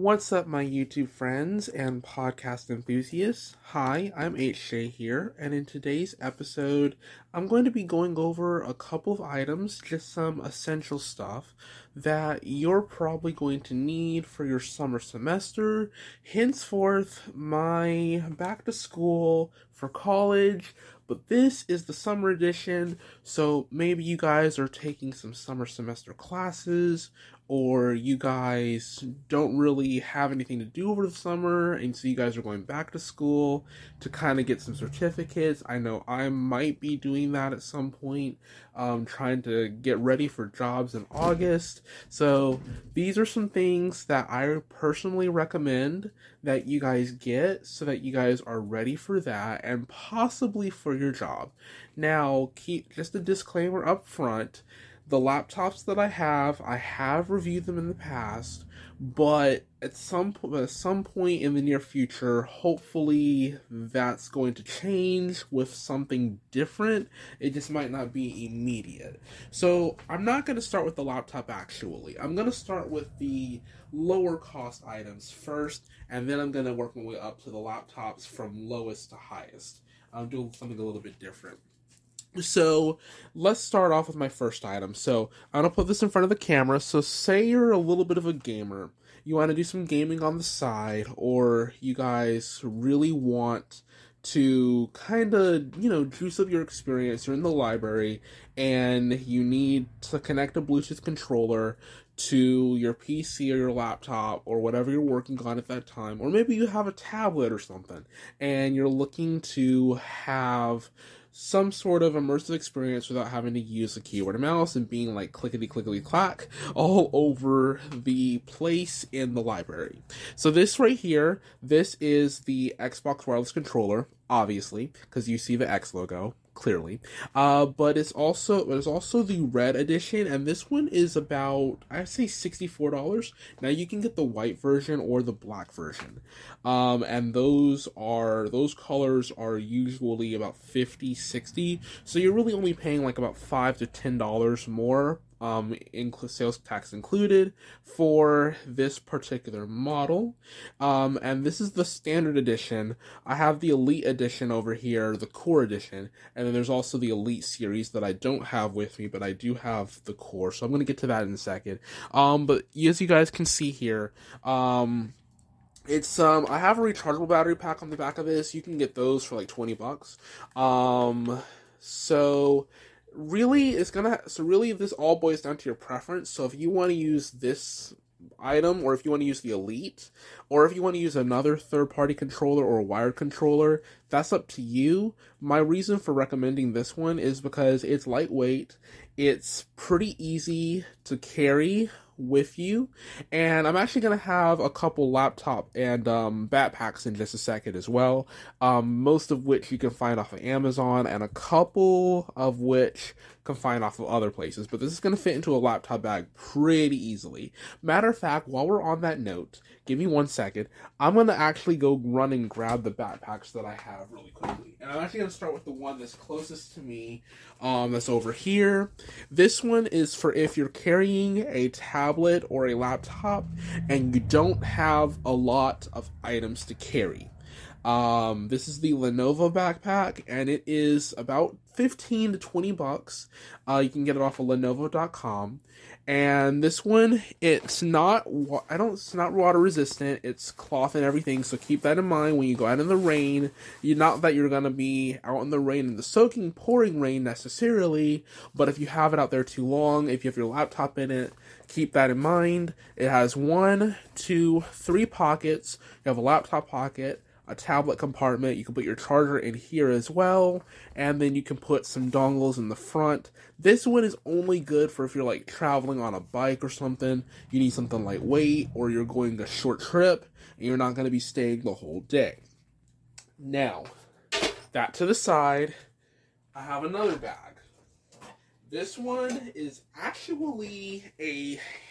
What's up, my YouTube friends and podcast enthusiasts? Hi, I'm HJ here, and in today's episode, I'm going to be going over a couple of items, just some essential stuff that you're probably going to need for your summer semester, henceforth, my back to school for college. But this is the summer edition, so maybe you guys are taking some summer semester classes, or you guys don't really have anything to do over the summer, and so you guys are going back to school to kind of get some certificates. I know I might be doing that at some point, trying to get ready for jobs in August. So these are some things that I personally recommend that you guys get so that you guys are ready for that and possibly for your job. Now, keep just a disclaimer up front. The laptops that I have reviewed them in the past, but at some point in the near future, hopefully that's going to change with something different. It just might not be immediate. So I'm not going to start with the laptop actually. I'm going to start with the lower cost items first, and then I'm going to work my way up to the laptops from lowest to highest. I'm doing something a little bit different. So let's start off with my first item. So I'm going to put this in front of the camera. So say you're a little bit of a gamer. You want to do some gaming on the side, or you guys really want to kind of, juice up your experience. You're in the library and you need to connect a Bluetooth controller to your PC or your laptop or whatever you're working on at that time. Or maybe you have a tablet or something and you're looking to have some sort of immersive experience without having to use a keyboard and mouse and being like clickety clickety clack all over the place in the library. So this right here, this is the Xbox wireless controller, obviously, because you see the X logo clearly. But it's also the red edition, and this one is about, I'd say, $64. Now you can get the white version or the black version. And those colors are usually about $50, $60. So you're really only paying like about $5 to $10 more, sales tax included, for this particular model. And this is the standard edition. I have the Elite edition over here, the Core edition, and then there's also the Elite series that I don't have with me, but I do have the Core, so I'm going to get to that in a second. But as you guys can see here, it's I have a rechargeable battery pack on the back of this. You can get those for like $20. So really this all boils down to your preference. So if you want to use this item, or if you want to use the Elite, or if you want to use another third-party controller or a wired controller, that's up to you. My reason for recommending this one is because it's lightweight, it's pretty easy to carry with you, and I'm actually going to have a couple laptop and backpacks in just a second as well, most of which you can find off of Amazon, and a couple of which can find off of other places, but this is going to fit into a laptop bag pretty easily. Matter of fact, while we're on that note, give me 1 second, I'm going to actually go run and grab the backpacks that I have really quickly, and I'm actually going to start with the one that's closest to me, that's over here. This one is for if you're carrying a tablet or a laptop and you don't have a lot of items to carry. This is the Lenovo backpack, and it is about $15 to $20. You can get it off of Lenovo.com. And this one, it's not water resistant. It's cloth and everything, so keep that in mind when you go out in the rain. Not that you're gonna be out in the rain, in the soaking, pouring rain necessarily, but if you have it out there too long, if you have your laptop in it, keep that in mind. It has 1, 2, 3 pockets. You have a laptop pocket, a tablet compartment. You can put your charger in here as well, and then you can put some dongles in the front. This one is only good for if you're like traveling on a bike or something, you need something lightweight, or you're going a short trip and you're not going to be staying the whole day. Now, that to the side, I have another bag. This one is actually a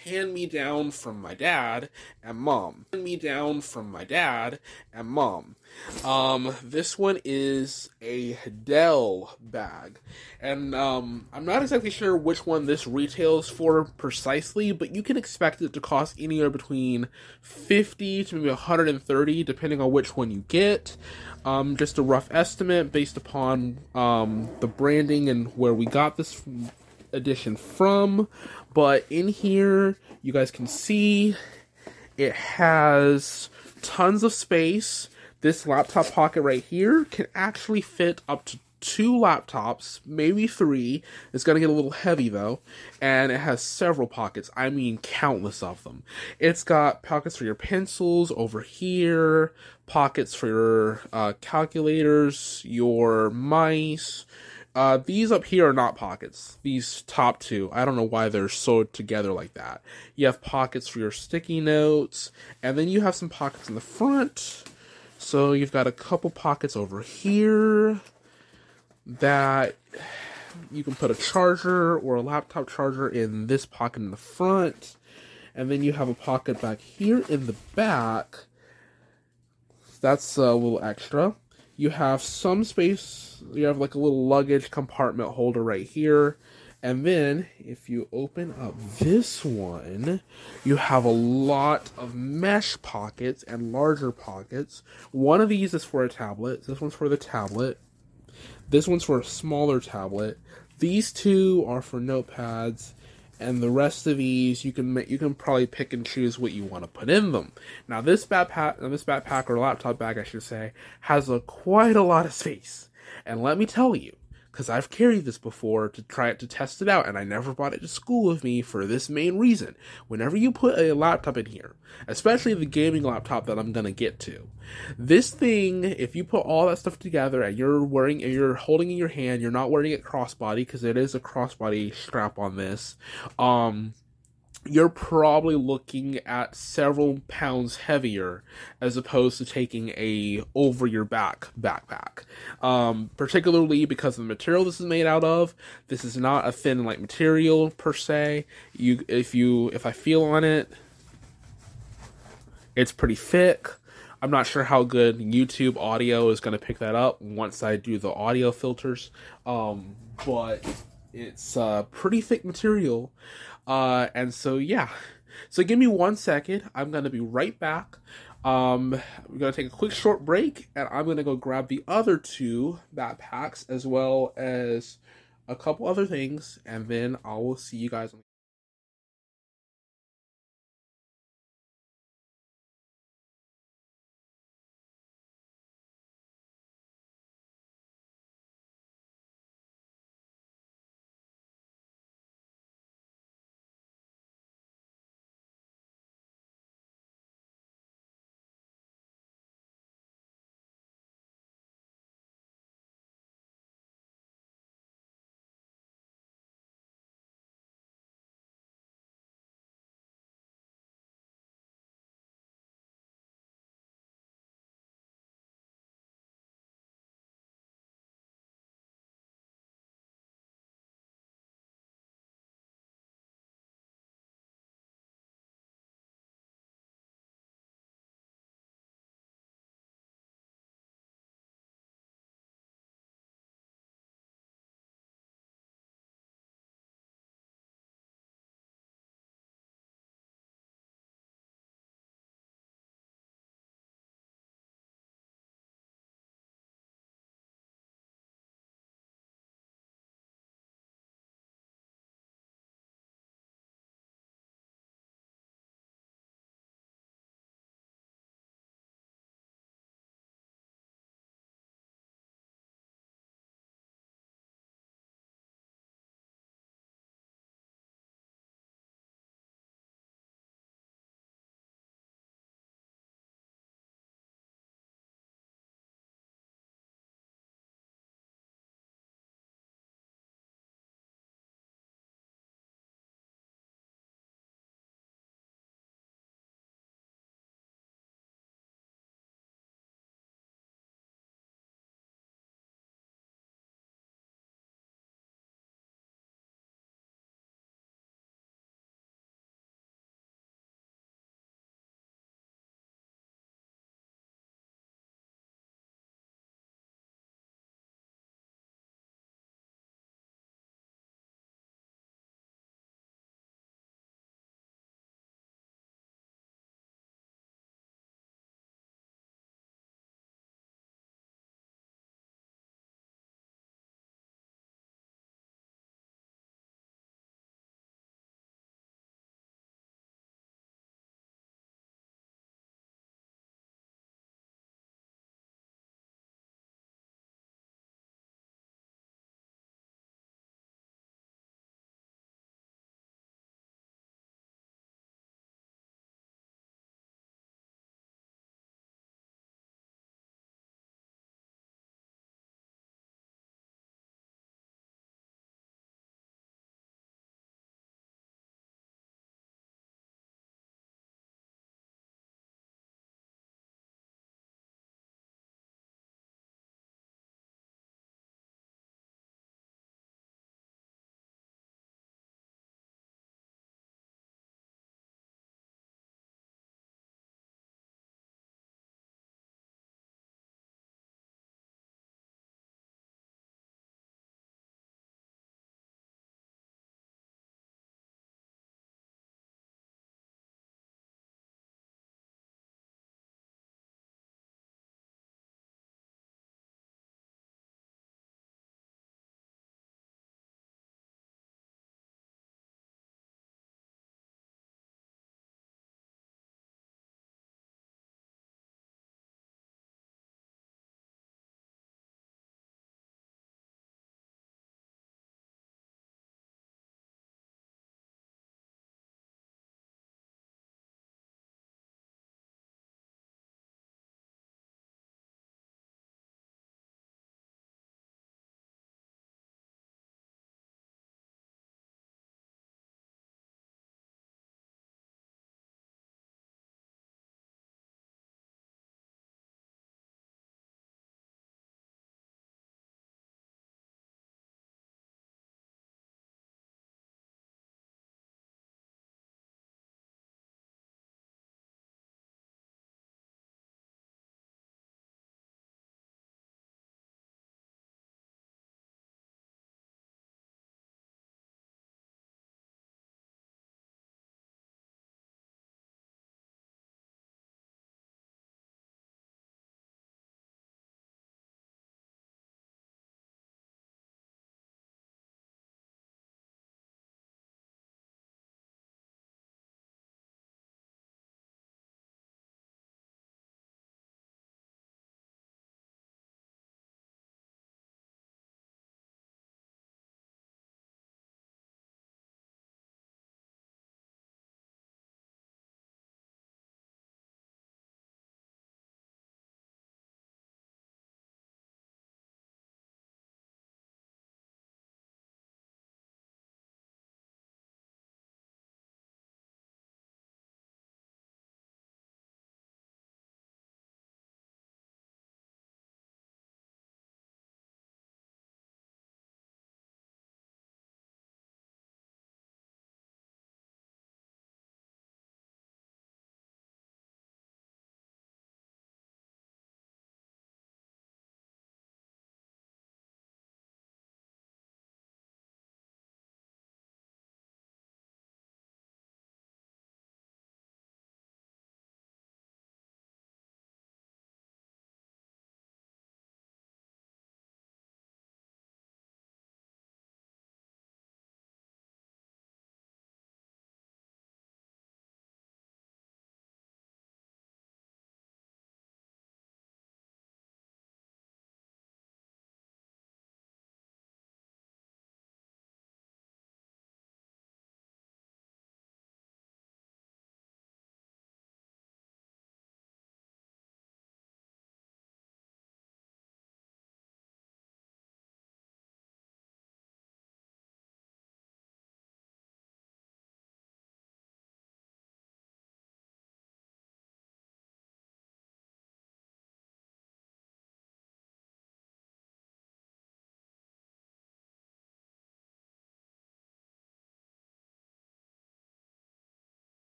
hand-me-down from my dad and mom. Hand-me-down from my dad and mom. This one is a Dell bag. And, I'm not exactly sure which one this retails for precisely, but you can expect it to cost anywhere between $50 to maybe $130, depending on which one you get. Just a rough estimate based upon, the branding and where we got this edition from. But in here, you guys can see it has tons of space. This laptop pocket right here can actually fit up to 2 laptops, maybe 3. It's going to get a little heavy though. And it has several pockets. I mean, countless of them. It's got pockets for your pencils over here, pockets for your calculators, your mice. These up here are not pockets. These top 2, I don't know why they're sewed together like that. You have pockets for your sticky notes, and then you have some pockets in the front. So you've got a couple pockets over here that you can put a charger or a laptop charger in this pocket in the front. And then you have a pocket back here in the back. That's a little extra. You have some space. You have like a little luggage compartment holder right here. And then, if you open up this one, you have a lot of mesh pockets and larger pockets. One of these is for a tablet. This one's for the tablet. This one's for a smaller tablet. These 2 are for notepads. And the rest of these, you can probably pick and choose what you want to put in them. Now, this backpack or laptop bag, I should say, has quite a lot of space. And let me tell you, because I've carried this before to test it out, and I never brought it to school with me for this main reason. Whenever you put a laptop in here, especially the gaming laptop that I'm gonna get to, this thing, if you put all that stuff together and you're holding in your hand, you're not wearing it crossbody, because it is a crossbody strap on this, you're probably looking at several pounds heavier as opposed to taking a over your back backpack. Particularly because of the material this is made out of. This is not a thin light material per se. If I feel on it, it's pretty thick. I'm not sure how good YouTube audio is going to pick that up once I do the audio filters. But it's pretty thick material. And so, yeah. So give me 1 second. I'm going to be right back. We're going to take a quick short break, and I'm going to go grab the other 2 backpacks as well as a couple other things, and then I will see you guys.